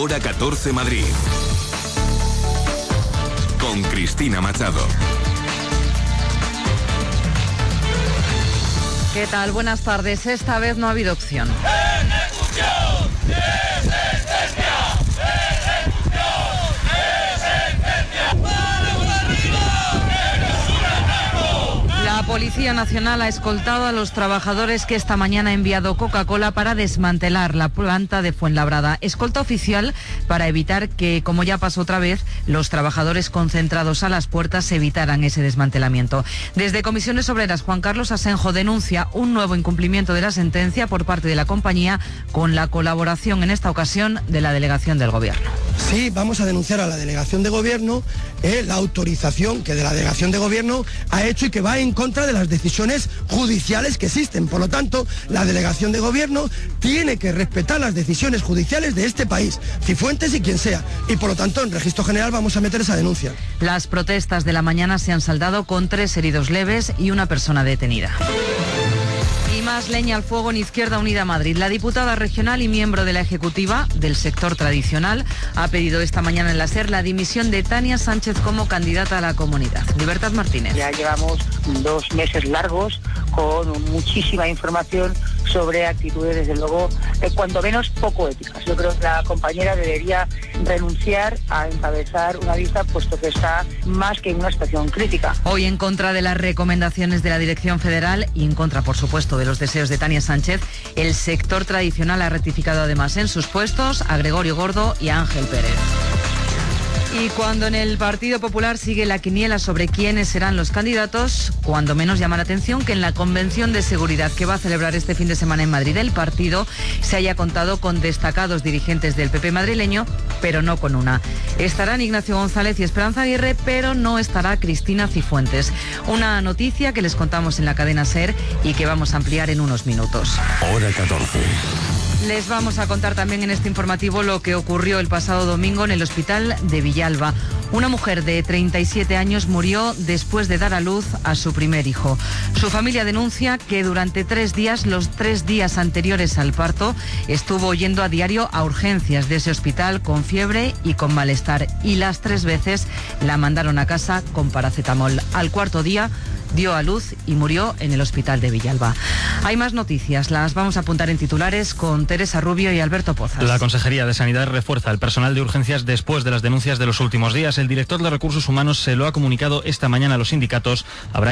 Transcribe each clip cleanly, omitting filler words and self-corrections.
Hora 14 Madrid. Con Cristina Machado. ¿Qué tal? Buenas tardes. Esta vez no ha habido opción. ¡Ejecución! ¡Sentencia! La Policía Nacional ha escoltado a los trabajadores que esta mañana ha enviado Coca-Cola para desmantelar la planta de Fuenlabrada. Escolta oficial para evitar que, como ya pasó otra vez, los trabajadores concentrados a las puertas evitaran ese desmantelamiento. Desde Comisiones Obreras, Juan Carlos Asenjo denuncia un nuevo incumplimiento de la sentencia por parte de la compañía con la colaboración, en esta ocasión, de la delegación del Gobierno. Sí, vamos a denunciar a la delegación de Gobierno la autorización que de la delegación de Gobierno ha hecho y que va en contra de las decisiones judiciales que existen. Por lo tanto, la delegación de Gobierno tiene que respetar las decisiones judiciales de este país, Cifuentes y quien sea. Y por lo tanto, en Registro General vamos a meter esa denuncia. Las protestas de la mañana se han saldado con 3 heridos leves y una persona detenida. Y más leña al fuego en Izquierda Unida Madrid. La diputada regional y miembro de la ejecutiva del sector tradicional ha pedido esta mañana en la SER la dimisión de Tania Sánchez como candidata a la comunidad. Libertad Martínez. Ya llevamos 2 meses largos con muchísima información sobre actitudes, desde luego, cuanto menos poco éticas. Yo creo que la compañera debería renunciar a encabezar una lista, puesto que está más que en una situación crítica. Hoy, en contra de las recomendaciones de la Dirección Federal y en contra, por supuesto, de los deseos de Tania Sánchez, el sector tradicional ha rectificado además en sus puestos a Gregorio Gordo y a Ángel Pérez. Y cuando en el Partido Popular sigue la quiniela sobre quiénes serán los candidatos, cuando menos llama la atención que en la convención de seguridad que va a celebrar este fin de semana en Madrid el partido se haya contado con destacados dirigentes del PP madrileño, pero no con una. Estarán Ignacio González y Esperanza Aguirre, pero no estará Cristina Cifuentes. Una noticia que les contamos en la cadena SER y que vamos a ampliar en unos minutos. Hora 14. Les vamos a contar también en este informativo lo que ocurrió el pasado domingo en el hospital de Villalba. Una mujer de 37 años murió después de dar a luz a su primer hijo. Su familia denuncia que durante 3 días, los 3 días anteriores al parto, estuvo yendo a diario a urgencias de ese hospital con fiebre y con malestar. Y las 3 veces la mandaron a casa con paracetamol. Al 4.º día dio a luz y murió en el hospital de Villalba. Hay más noticias, las vamos a apuntar en titulares con Teresa Rubio y Alberto Pozas. La Consejería de Sanidad refuerza el personal de urgencias después de las denuncias de los últimos días. El director de Recursos Humanos se lo ha comunicado esta mañana a los sindicatos. Habrá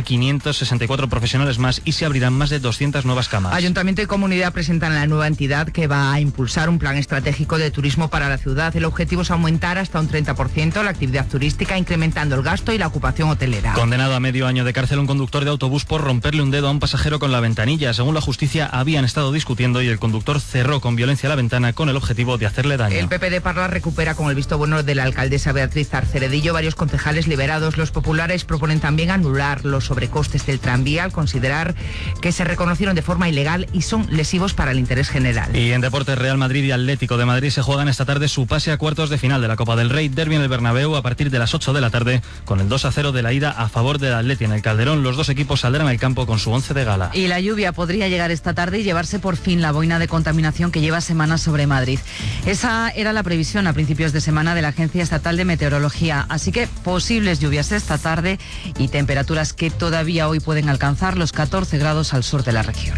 564 profesionales más y se abrirán más de 200 nuevas camas. Ayuntamiento y Comunidad presentan la nueva entidad que va a impulsar un plan estratégico de turismo para la ciudad. El objetivo es aumentar hasta un 30% la actividad turística, incrementando el gasto y la ocupación hotelera. Condenado a medio año de cárcel un conductor de autobús por romperle un dedo a un pasajero con la ventanilla. Según la justicia, habían estado discutiendo y el conductor cerró con violencia la ventana con el objetivo de hacerle daño. El PP de Parla recupera con el visto bueno de la alcaldesa Beatriz Arceredillo varios concejales liberados. Los populares proponen también anular los sobrecostes del tranvía al considerar que se reconocieron de forma ilegal y son lesivos para el interés general. Y en deportes, Real Madrid y Atlético de Madrid se juegan esta tarde su pase a cuartos de final de la Copa del Rey. Derbi en el Bernabéu a partir de las 8 de la tarde con el 2-0 de la ida a favor del Atleti en el Calderón. Los dos equipos saldrán al campo con su 11 de gala. Y la lluvia podría llegar esta tarde y llevarse por fin la boina de contaminación que lleva semanas sobre Madrid. Esa era la previsión a principios de semana de la Agencia Estatal de Meteorología. Así que posibles lluvias esta tarde y temperaturas que todavía hoy pueden alcanzar los 14 grados al sur de la región.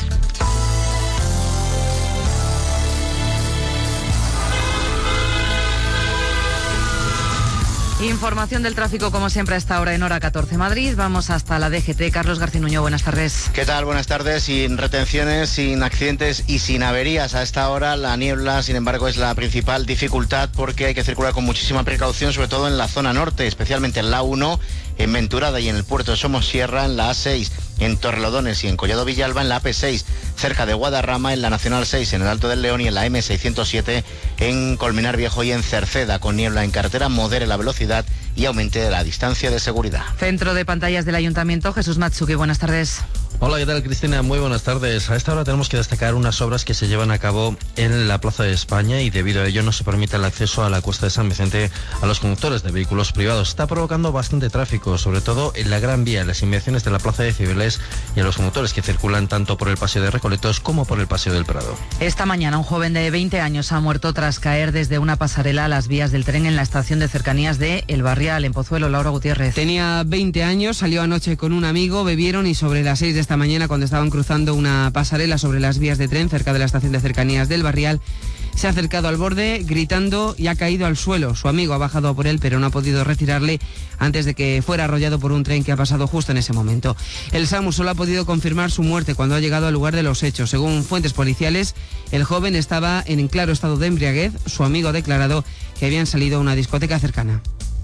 Información del tráfico, como siempre, a esta hora en Hora 14 Madrid. Vamos hasta la DGT. Carlos García Nuño, buenas tardes. ¿Qué tal? Buenas tardes. Sin retenciones, sin accidentes y sin averías. A esta hora la niebla, sin embargo, es la principal dificultad porque hay que circular con muchísima precaución, sobre todo en la zona norte, especialmente en la A1, en Venturada y en el puerto de Somosierra, en la A6, en Torrelodones y en Collado Villalba, en la AP6, cerca de Guadarrama, en la Nacional 6, en el Alto del León y en la M607, en Colmenar Viejo y en Cerceda. Con niebla en carretera, modere la velocidad y aumente la distancia de seguridad. Centro de pantallas del Ayuntamiento, Jesús Matsuki, buenas tardes. Hola, ¿qué tal, Cristina? Muy buenas tardes. A esta hora tenemos que destacar unas obras que se llevan a cabo en la Plaza de España y debido a ello no se permite el acceso a la Cuesta de San Vicente a los conductores de vehículos privados. Está provocando bastante tráfico, sobre todo en la Gran Vía, en las inmediaciones de la Plaza de Cibeles y a los conductores que circulan tanto por el Paseo de Recoletos como por el Paseo del Prado. Esta mañana un joven de 20 años ha muerto tras caer desde una pasarela a las vías del tren en la estación de cercanías de El Barrial, en Pozuelo. Laura Gutiérrez. Tenía 20 años, salió anoche con un amigo, bebieron y sobre las 6 de esta mañana, cuando estaban cruzando una pasarela sobre las vías de tren cerca de la estación de cercanías del Barrial, se ha acercado al borde gritando y ha caído al suelo. Su amigo ha bajado a por él, pero no ha podido retirarle antes de que fuera arrollado por un tren que ha pasado justo en ese momento. El SAMUR solo ha podido confirmar su muerte cuando ha llegado al lugar de los hechos. Según fuentes policiales, el joven estaba en claro estado de embriaguez. Su amigo ha declarado que habían salido a una discoteca cercana.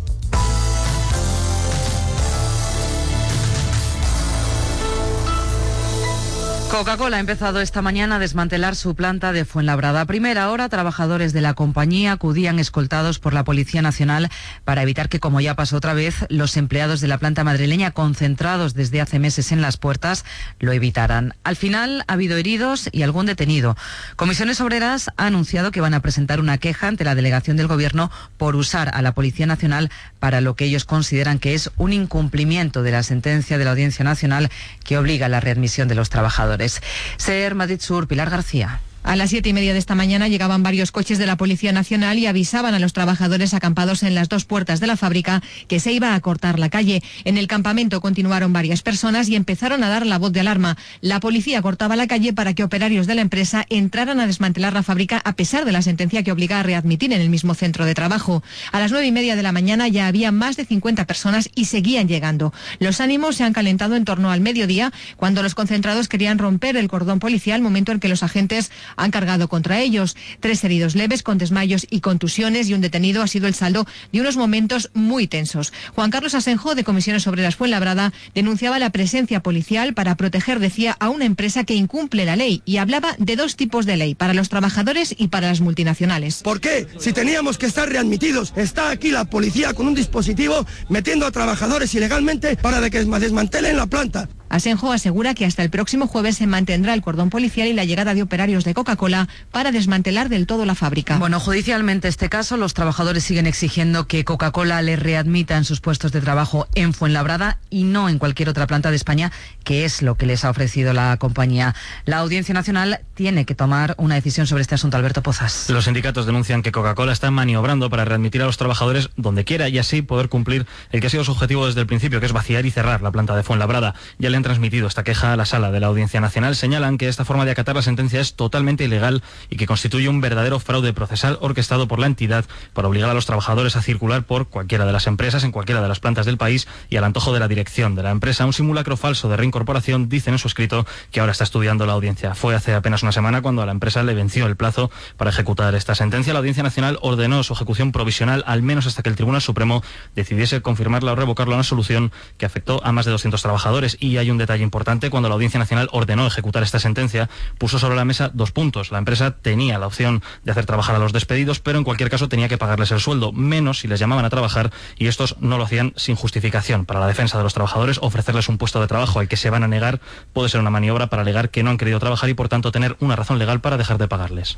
Coca-Cola ha empezado esta mañana a desmantelar su planta de Fuenlabrada. A primera hora, trabajadores de la compañía acudían escoltados por la Policía Nacional para evitar que, como ya pasó otra vez, los empleados de la planta madrileña, concentrados desde hace meses en las puertas, lo evitaran. Al final ha habido heridos y algún detenido. Comisiones Obreras ha anunciado que van a presentar una queja ante la delegación del Gobierno por usar a la Policía Nacional para lo que ellos consideran que es un incumplimiento de la sentencia de la Audiencia Nacional que obliga a la readmisión de los trabajadores. Ser Madrid Sur, Pilar García. A las 7:30 de esta mañana llegaban varios coches de la Policía Nacional y avisaban a los trabajadores acampados en las dos puertas de la fábrica que se iba a cortar la calle. En el campamento continuaron varias personas y empezaron a dar la voz de alarma. La policía cortaba la calle para que operarios de la empresa entraran a desmantelar la fábrica a pesar de la sentencia que obliga a readmitir en el mismo centro de trabajo. A las 9:30 de la mañana ya había más de 50 personas y seguían llegando. Los ánimos se han calentado en torno al mediodía cuando los concentrados querían romper el cordón policial, momento en que los agentes han cargado contra ellos. 3 heridos leves con desmayos y contusiones y un detenido ha sido el saldo de unos momentos muy tensos. Juan Carlos Asenjo, de Comisiones Obreras Fuenlabrada, denunciaba la presencia policial para proteger, decía, a una empresa que incumple la ley y hablaba de 2 tipos de ley, para los trabajadores y para las multinacionales. ¿Por qué? Si teníamos que estar readmitidos, está aquí la policía con un dispositivo metiendo a trabajadores ilegalmente para que desmantelen la planta. Asenjo asegura que hasta el próximo jueves se mantendrá el cordón policial y la llegada de operarios de Coca-Cola para desmantelar del todo la fábrica. Bueno, judicialmente este caso, los trabajadores siguen exigiendo que Coca-Cola les readmita en sus puestos de trabajo en Fuenlabrada y no en cualquier otra planta de España, que es lo que les ha ofrecido la compañía. La Audiencia Nacional tiene que tomar una decisión sobre este asunto. Alberto Pozas. Los sindicatos denuncian que Coca-Cola está maniobrando para readmitir a los trabajadores donde quiera y así poder cumplir el que ha sido su objetivo desde el principio, que es vaciar y cerrar la planta de Fuenlabrada. Ya le han transmitido esta queja a la sala de la Audiencia Nacional. Señalan que esta forma de acatar la sentencia es totalmente ilegal y que constituye un verdadero fraude procesal orquestado por la entidad para obligar a los trabajadores a circular por cualquiera de las empresas en cualquiera de las plantas del país y al antojo de la dirección de la empresa. Un simulacro falso de reincorporación, dicen en su escrito, que ahora está estudiando la audiencia. Fue hace apenas una semana cuando a la empresa le venció el plazo para ejecutar esta sentencia. La Audiencia Nacional ordenó su ejecución provisional al menos hasta que el Tribunal Supremo decidiese confirmarla o revocarla, una solución que afectó a más de 200 trabajadores. Y hay un detalle importante: cuando la Audiencia Nacional ordenó ejecutar esta sentencia, puso sobre la mesa 2 puntos. La empresa tenía la opción de hacer trabajar a los despedidos, pero en cualquier caso tenía que pagarles el sueldo, menos si les llamaban a trabajar, y estos no lo hacían sin justificación. Para la defensa de los trabajadores, ofrecerles un puesto de trabajo al que se van a negar puede ser una maniobra para alegar que no han querido trabajar y por tanto tener una razón legal para dejar de pagarles.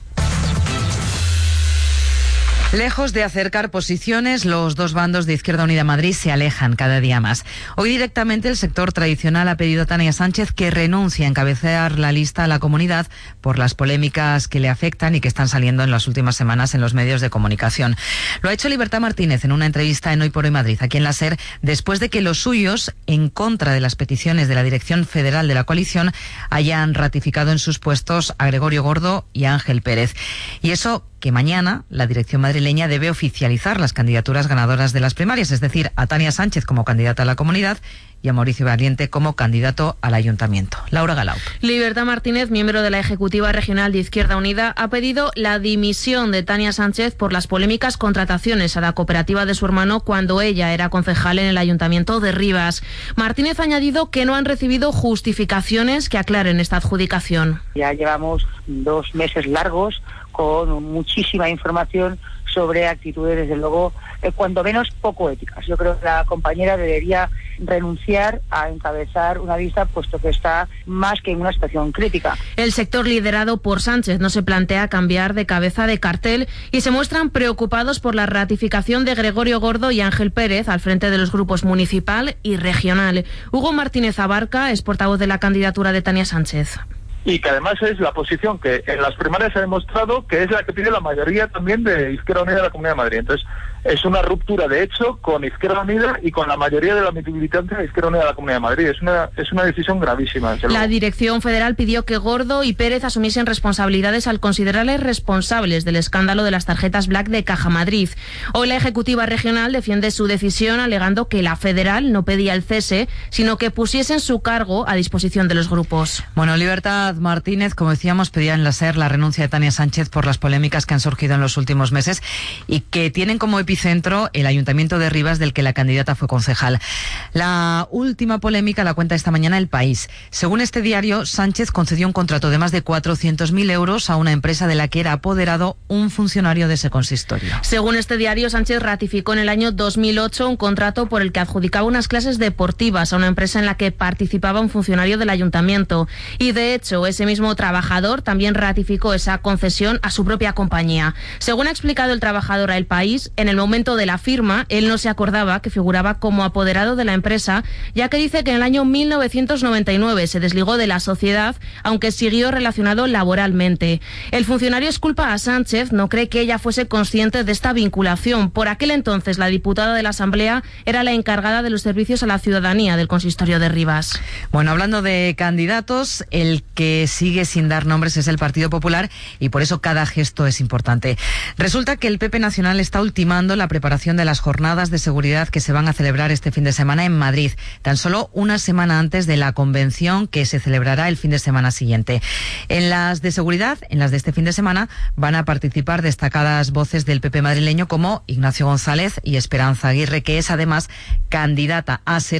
Lejos de acercar posiciones, los dos bandos de Izquierda Unida Madrid se alejan cada día más. Hoy directamente el sector tradicional ha pedido a Tania Sánchez que renuncie a encabezar la lista a la comunidad por las polémicas que le afectan y que están saliendo en las últimas semanas en los medios de comunicación. Lo ha hecho Libertad Martínez en una entrevista en Hoy por Hoy Madrid, aquí en la SER, después de que los suyos, en contra de las peticiones de la Dirección Federal de la coalición, hayan ratificado en sus puestos a Gregorio Gordo y a Ángel Pérez. Y eso que mañana la dirección madrileña debe oficializar las candidaturas ganadoras de las primarias, es decir, a Tania Sánchez como candidata a la comunidad y a Mauricio Valiente como candidato al ayuntamiento. Laura Galau. Libertad Martínez, miembro de la Ejecutiva Regional de Izquierda Unida, ha pedido la dimisión de Tania Sánchez por las polémicas contrataciones a la cooperativa de su hermano cuando ella era concejal en el ayuntamiento de Rivas. Martínez ha añadido que no han recibido justificaciones que aclaren esta adjudicación. Ya llevamos 2 meses largos con muchísima información sobre actitudes, desde luego, cuando menos poco éticas. Yo creo que la compañera debería renunciar a encabezar una lista, puesto que está más que en una situación crítica. El sector liderado por Sánchez no se plantea cambiar de cabeza de cartel y se muestran preocupados por la ratificación de Gregorio Gordo y Ángel Pérez al frente de los grupos municipal y regional. Hugo Martínez Abarca es portavoz de la candidatura de Tania Sánchez. Y que además es la posición que en las primarias se ha demostrado que es la que pide la mayoría también de Izquierda Unida de la Comunidad de Madrid. Entonces, es una ruptura de hecho con Izquierda Unida y con la mayoría de la militancia de Izquierda Unida de la Comunidad de Madrid. Es una decisión gravísima. La dirección federal pidió que Gordo y Pérez asumiesen responsabilidades al considerarles responsables del escándalo de las tarjetas Black de Caja Madrid. Hoy la ejecutiva regional defiende su decisión alegando que la federal no pedía el cese, sino que pusiesen su cargo a disposición de los grupos. Bueno, Libertad Martínez, como decíamos, pedía en la SER la renuncia de Tania Sánchez por las polémicas que han surgido en los últimos meses y que tienen como epicentro el Ayuntamiento de Rivas, del que la candidata fue concejal. La última polémica la cuenta esta mañana El País. Según este diario, Sánchez concedió un contrato de más de 400.000 euros a una empresa de la que era apoderado un funcionario de ese consistorio. Según este diario, Sánchez ratificó en el año 2008 un contrato por el que adjudicaba unas clases deportivas a una empresa en la que participaba un funcionario del ayuntamiento. Y de hecho, ese mismo trabajador también ratificó esa concesión a su propia compañía. Según ha explicado el trabajador a El País, en el momento de la firma, él no se acordaba que figuraba como apoderado de la empresa, ya que dice que en el año 1999 se desligó de la sociedad, aunque siguió relacionado laboralmente. El funcionario exculpa a Sánchez, no cree que ella fuese consciente de esta vinculación. Por aquel entonces, la diputada de la Asamblea era la encargada de los servicios a la ciudadanía del consistorio de Rivas. Bueno, hablando de candidatos, el que sigue sin dar nombres es el Partido Popular y por eso cada gesto es importante. Resulta que el PP Nacional está ultimando la preparación de las jornadas de seguridad que se van a celebrar este fin de semana en Madrid, tan solo una semana antes de la convención que se celebrará el fin de semana siguiente. En las de seguridad, en las de este fin de semana, van a participar destacadas voces del PP madrileño como Ignacio González y Esperanza Aguirre, que es además candidata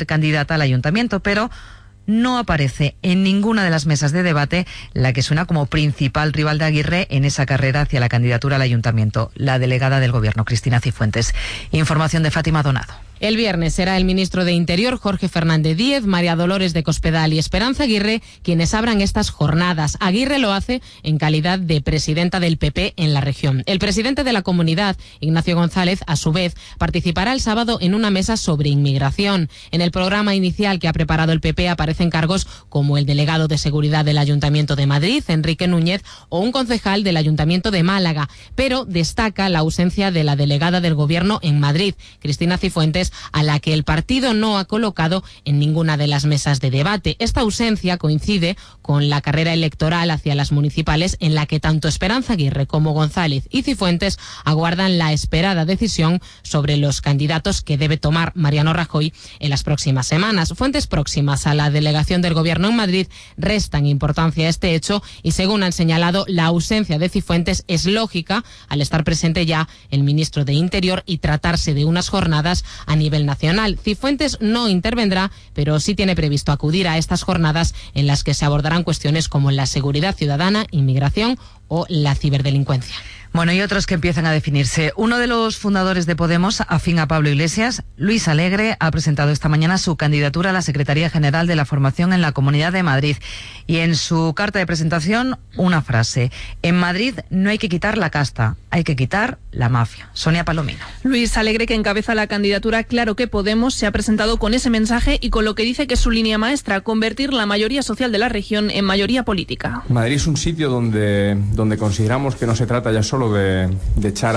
al ayuntamiento, pero no aparece en ninguna de las mesas de debate la que suena como principal rival de Aguirre en esa carrera hacia la candidatura al ayuntamiento, la delegada del Gobierno, Cristina Cifuentes. Información de Fátima Donado. El viernes será el ministro de Interior, Jorge Fernández Díez, María Dolores de Cospedal y Esperanza Aguirre quienes abran estas jornadas. Aguirre lo hace en calidad de presidenta del PP en la región. El presidente de la comunidad, Ignacio González, a su vez, participará el sábado en una mesa sobre inmigración. En el programa inicial que ha preparado el PP aparecen cargos como el delegado de seguridad del Ayuntamiento de Madrid, Enrique Núñez, o un concejal del Ayuntamiento de Málaga, pero destaca la ausencia de la delegada del Gobierno en Madrid, Cristina Cifuentes, a la que el partido no ha colocado en ninguna de las mesas de debate. Esta ausencia coincide con la carrera electoral hacia las municipales en la que tanto Esperanza Aguirre como González y Cifuentes aguardan la esperada decisión sobre los candidatos que debe tomar Mariano Rajoy en las próximas semanas. Fuentes próximas a la delegación del Gobierno en Madrid restan importancia a este hecho y, según han señalado, la ausencia de Cifuentes es lógica al estar presente ya el ministro de Interior y tratarse de unas jornadas a nivel nacional. Cifuentes no intervendrá, pero sí tiene previsto acudir a estas jornadas en las que se abordarán cuestiones como la seguridad ciudadana, inmigración o la ciberdelincuencia. Bueno, y otros que empiezan a definirse. Uno de los fundadores de Podemos, afín a Pablo Iglesias, Luis Alegre, ha presentado esta mañana su candidatura a la Secretaría General de la Formación en la Comunidad de Madrid. Y en su carta de presentación, una frase: en Madrid no hay que quitar la casta, hay que quitar la mafia. Sonia Palomino. Luis Alegre, que encabeza la candidatura Claro que Podemos, se ha presentado con ese mensaje y con lo que dice que es su línea maestra: convertir la mayoría social de la región en mayoría política. Madrid es un sitio donde consideramos que no se trata ya solo de echar a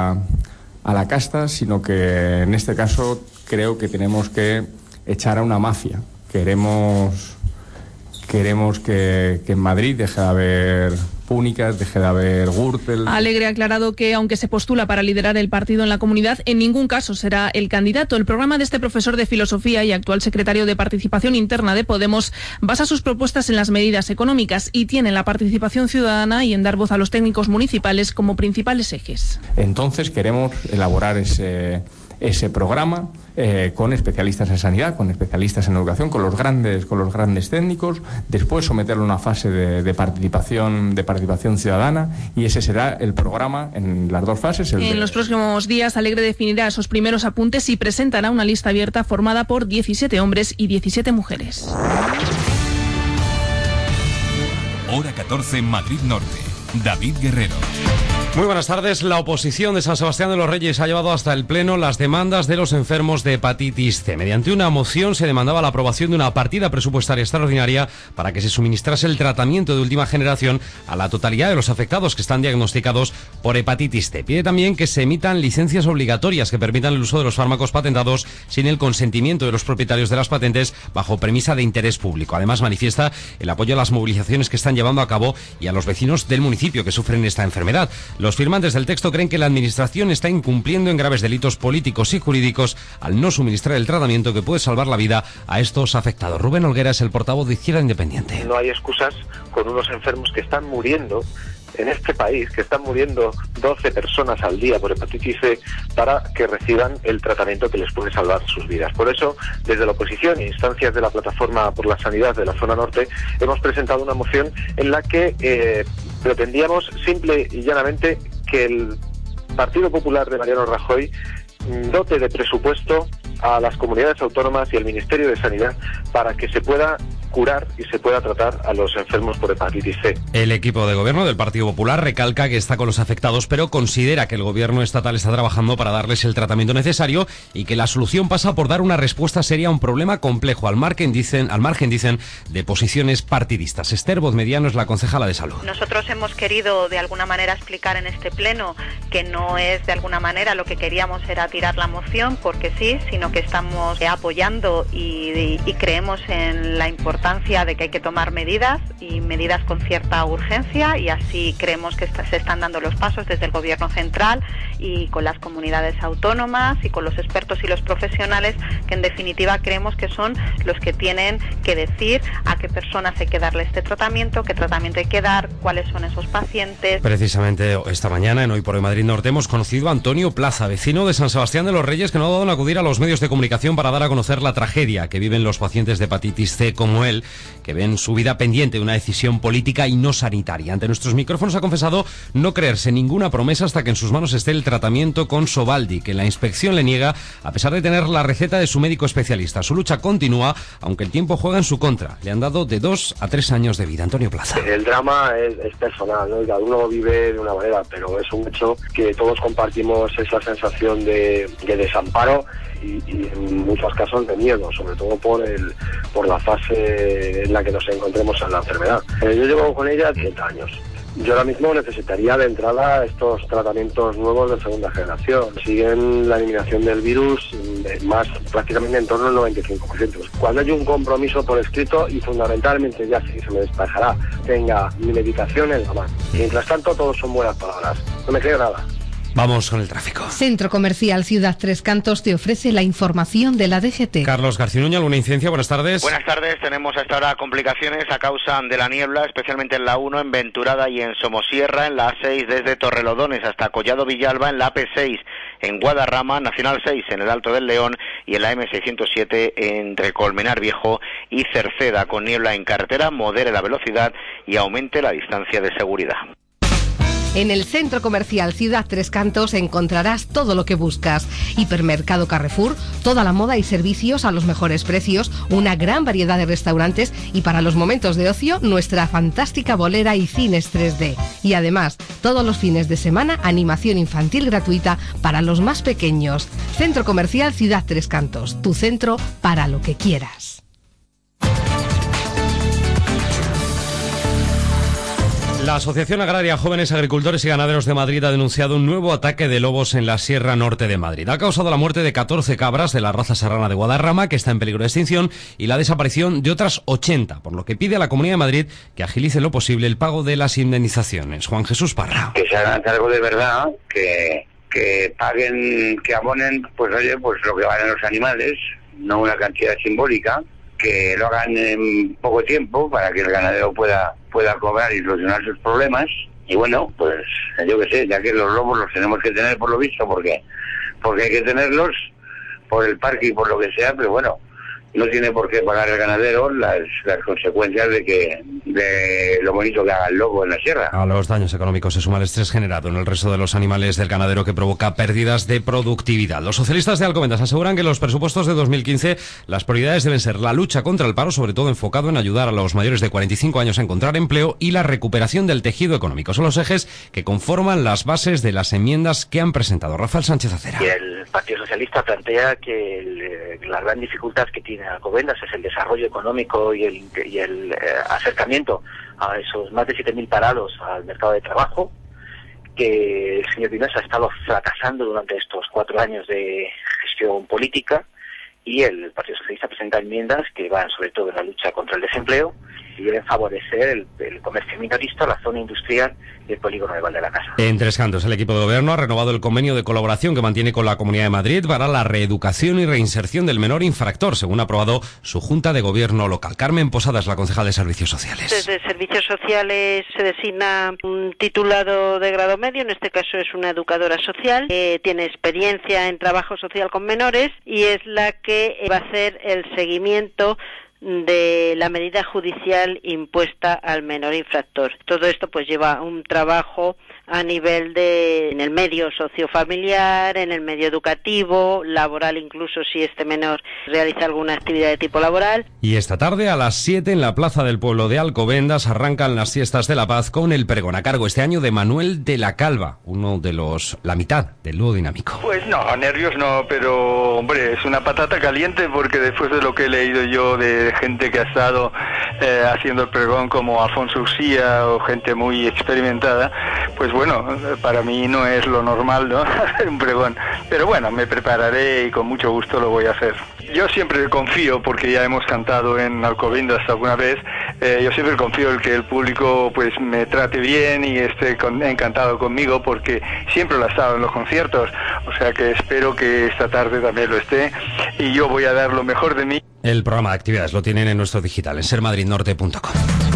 la casta, sino que en este caso creo que tenemos que echar a una mafia. Queremos que en Madrid deje de haber púnicas, deje de haber Gürtel. Alegre ha aclarado que, aunque se postula para liderar el partido en la comunidad, en ningún caso será el candidato. El programa de este profesor de filosofía y actual secretario de Participación Interna de Podemos basa sus propuestas en las medidas económicas y tiene la participación ciudadana y en dar voz a los técnicos municipales como principales ejes. Entonces queremos elaborar ese ese programa con especialistas en sanidad, con especialistas en educación, con los grandes técnicos, después someterlo a una fase de participación ciudadana, y ese será el programa en las dos fases. En los próximos días, Alegre definirá esos primeros apuntes y presentará una lista abierta formada por 17 hombres y 17 mujeres. Hora 14, Madrid Norte. David Guerrero. Muy buenas tardes. La oposición de San Sebastián de los Reyes ha llevado hasta el Pleno las demandas de los enfermos de hepatitis C. Mediante una moción se demandaba la aprobación de una partida presupuestaria extraordinaria para que se suministrase el tratamiento de última generación a la totalidad de los afectados que están diagnosticados por hepatitis C. Pide también que se emitan licencias obligatorias que permitan el uso de los fármacos patentados sin el consentimiento de los propietarios de las patentes bajo premisa de interés público. Además, manifiesta el apoyo a las movilizaciones que están llevando a cabo y a los vecinos del municipio que sufren esta enfermedad. Los firmantes del texto creen que la Administración está incumpliendo en graves delitos políticos y jurídicos al no suministrar el tratamiento que puede salvar la vida a estos afectados. Rubén Olguera es el portavoz de Izquierda Independiente. No hay excusas con unos enfermos que están muriendo en este país, que están muriendo 12 personas al día por hepatitis C, para que reciban el tratamiento que les puede salvar sus vidas. Por eso, desde la oposición e instancias de la Plataforma por la Sanidad de la Zona Norte, hemos presentado una moción en la que pretendíamos simple y llanamente que el Partido Popular de Mariano Rajoy dote de presupuesto a las comunidades autónomas y al Ministerio de Sanidad para que se pueda curar y se pueda tratar a los enfermos por hepatitis C. El equipo de gobierno del Partido Popular recalca que está con los afectados, pero considera que el gobierno estatal está trabajando para darles el tratamiento necesario y que la solución pasa por dar una respuesta seria a un problema complejo, al margen, dicen, de posiciones partidistas. Esther Bozmediano es la concejala de Salud. Nosotros hemos querido de alguna manera explicar en este pleno que no es de alguna manera lo que queríamos era tirar la moción porque sí, sino que estamos apoyando y creemos en la importancia de que hay que tomar medidas y medidas con cierta urgencia, y así creemos que se están dando los pasos desde el Gobierno central y con las comunidades autónomas y con los expertos y los profesionales que en definitiva creemos que son los que tienen que decir a qué personas hay que darle este tratamiento, qué tratamiento hay que dar, cuáles son esos pacientes. Precisamente esta mañana en Hoy por Hoy Madrid Norte hemos conocido a Antonio Plaza, vecino de San Sebastián de los Reyes, que no ha dado en acudir a los medios de comunicación para dar a conocer la tragedia que viven los pacientes de hepatitis C como él, que ven su vida pendiente de una decisión política y no sanitaria. Ante nuestros micrófonos ha confesado no creerse ninguna promesa hasta que en sus manos esté el tratamiento con Sovaldi, que la inspección le niega a pesar de tener la receta de su médico especialista. Su lucha continúa, aunque el tiempo juega en su contra. Le han dado de 2 a 3 años de vida. Antonio Plaza. El drama es personal, ¿no? Cada uno vive de una manera, pero es un hecho que todos compartimos esa sensación de desamparo y en muchos casos de miedo, sobre todo por la fase en la que nos encontremos en la enfermedad. Yo llevo con ella 30 años. Yo ahora mismo necesitaría de entrada estos tratamientos nuevos de segunda generación. Siguen la eliminación del virus más prácticamente en torno al 95%. Cuando hay un compromiso por escrito y fundamentalmente ya sí se me despejará, tenga mi medicación en la mano. Mientras tanto, todos son buenas palabras. No me creo nada. Vamos con el tráfico. Centro Comercial Ciudad Tres Cantos te ofrece la información de la DGT. Carlos Garcinuño, ¿alguna incidencia? Buenas tardes. Buenas tardes. Tenemos hasta ahora complicaciones a causa de la niebla, especialmente en la 1, en Venturada y en Somosierra, en la A6 desde Torrelodones hasta Collado Villalba, en la AP6 en Guadarrama, Nacional 6 en el Alto del León y en la M607 entre Colmenar Viejo y Cerceda. Con niebla en carretera, modere la velocidad y aumente la distancia de seguridad. En el Centro Comercial Ciudad Tres Cantos encontrarás todo lo que buscas. Hipermercado Carrefour, toda la moda y servicios a los mejores precios, una gran variedad de restaurantes y para los momentos de ocio, nuestra fantástica bolera y cines 3D. Y además, todos los fines de semana, animación infantil gratuita para los más pequeños. Centro Comercial Ciudad Tres Cantos, tu centro para lo que quieras. La Asociación Agraria Jóvenes Agricultores y Ganaderos de Madrid ha denunciado un nuevo ataque de lobos en la Sierra Norte de Madrid. Ha causado la muerte de 14 cabras de la raza serrana de Guadarrama, que está en peligro de extinción, y la desaparición de otras 80, por lo que pide a la Comunidad de Madrid que agilice lo posible el pago de las indemnizaciones. Juan Jesús Parra. Que se hagan cargo de verdad, que paguen, que abonen, pues oye, pues lo que valen los animales, no una cantidad simbólica, que lo hagan en poco tiempo para que el ganadero pueda cobrar y solucionar sus problemas. Y bueno, pues yo qué sé, ya que los lobos los tenemos que tener por lo visto, porque hay que tenerlos, por el parque y por lo que sea, pero bueno, no tiene por qué pagar el ganadero las consecuencias de lo bonito que haga el lobo en la sierra. A los daños económicos se suma el estrés generado en el resto de los animales del ganadero que provoca pérdidas de productividad. Los socialistas de Alcobendas aseguran que en los presupuestos de 2015 las prioridades deben ser la lucha contra el paro, sobre todo enfocado en ayudar a los mayores de 45 años a encontrar empleo, y la recuperación del tejido económico. Son los ejes que conforman las bases de las enmiendas que han presentado. Rafael Sánchez Acera. Y el Partido Socialista plantea que la gran dificultad que tiene Alcobendas es el desarrollo económico y el acercamiento a esos más de 7.000 parados al mercado de trabajo, que el señor Pinós ha estado fracasando durante estos 4 años de gestión política, y el Partido Socialista presenta enmiendas que van sobre todo en la lucha contra el desempleo y deben favorecer el comercio minorista, la zona industrial y el polígono de Valdelacasa. En Tres Cantos, el equipo de gobierno ha renovado el convenio de colaboración que mantiene con la Comunidad de Madrid para la reeducación y reinserción del menor infractor, según ha aprobado su Junta de Gobierno local. Carmen Posada es la concejal de Servicios Sociales. Desde Servicios Sociales se designa un titulado de grado medio, en este caso es una educadora social, que tiene experiencia en trabajo social con menores y es la que va a hacer el seguimiento de la medida judicial impuesta al menor infractor. Todo esto pues lleva un trabajo a nivel en el medio sociofamiliar, en el medio educativo, laboral, incluso si este menor realiza alguna actividad de tipo laboral. Y esta tarde a las 7 en la Plaza del Pueblo de Alcobendas arrancan las Fiestas de la Paz con el pregón a cargo este año de Manuel de la Calva, la mitad del dúo dinámico. Pues no, nervios no, pero hombre, es una patata caliente porque después de lo que he leído yo de gente que ha estado haciendo el pregón como Alfonso Uxía o gente muy experimentada, pues bueno, para mí no es lo normal, ¿no? Hacer un pregón, pero bueno, me prepararé y con mucho gusto lo voy a hacer. Yo siempre confío, porque ya hemos cantado en Alcobendas alguna vez, yo siempre confío en que el público pues me trate bien y esté encantado conmigo, porque siempre lo ha estado en los conciertos, o sea que espero que esta tarde también lo esté y yo voy a dar lo mejor de mí. El programa de actividades lo tienen en nuestro digital, en sermadridnorte.com.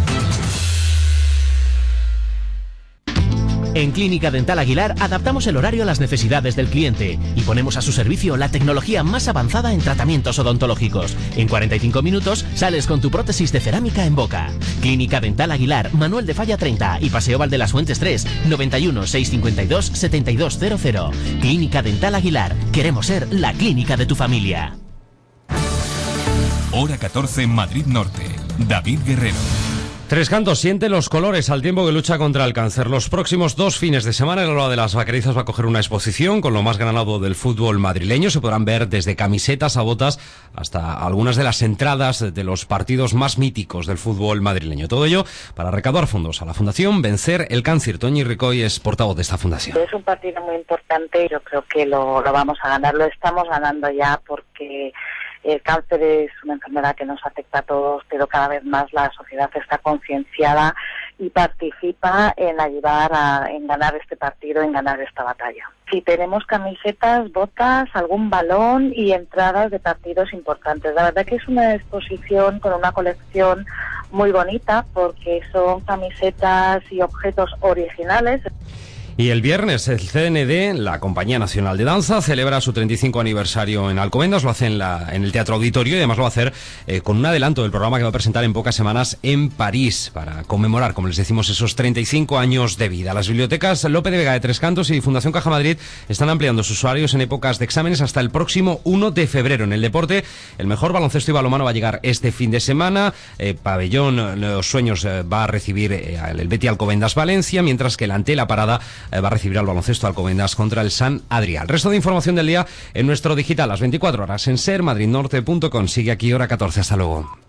En Clínica Dental Aguilar adaptamos el horario a las necesidades del cliente y ponemos a su servicio la tecnología más avanzada en tratamientos odontológicos. En 45 minutos sales con tu prótesis de cerámica en boca. Clínica Dental Aguilar, Manuel de Falla 30 y Paseo Valdelasfuentes 3, 91 652 7200. Clínica Dental Aguilar. Queremos ser la clínica de tu familia. Hora 14 en Madrid Norte. David Guerrero. Tres Cantos siente los colores al tiempo que lucha contra el cáncer. Los próximos 2 fines de semana, el Aula de las Vaquerizas va a coger una exposición con lo más ganado del fútbol madrileño. Se podrán ver desde camisetas a botas hasta algunas de las entradas de los partidos más míticos del fútbol madrileño. Todo ello para recaudar fondos a la Fundación Vencer el Cáncer. Toñi Ricoy es portavoz de esta fundación. Es un partido muy importante, yo creo que lo vamos a ganar, lo estamos ganando ya, porque el cáncer es una enfermedad que nos afecta a todos, pero cada vez más la sociedad está concienciada y participa en ayudar en ganar este partido, en ganar esta batalla. Sí, tenemos camisetas, botas, algún balón y entradas de partidos importantes. La verdad que es una exposición con una colección muy bonita, porque son camisetas y objetos originales. Y el viernes el CND, la Compañía Nacional de Danza, celebra su 35 aniversario en Alcobendas. Lo hace en el Teatro Auditorio y además lo va a hacer con un adelanto del programa que va a presentar en pocas semanas en París para conmemorar, como les decimos, esos 35 años de vida. Las bibliotecas Lope de Vega de Tres Cantos y Fundación Caja Madrid están ampliando sus horarios en épocas de exámenes hasta el próximo 1 de febrero. En el deporte, el mejor baloncesto y balonmano va a llegar este fin de semana. Pabellón Los Sueños va a recibir el Betis Alcobendas Valencia, mientras que el Antela Parada va a recibir al baloncesto Alcobendas contra el San Adrià. El resto de información del día en nuestro digital, las 24 horas en sermadridnorte.com. Sigue aquí Hora 14. Hasta luego.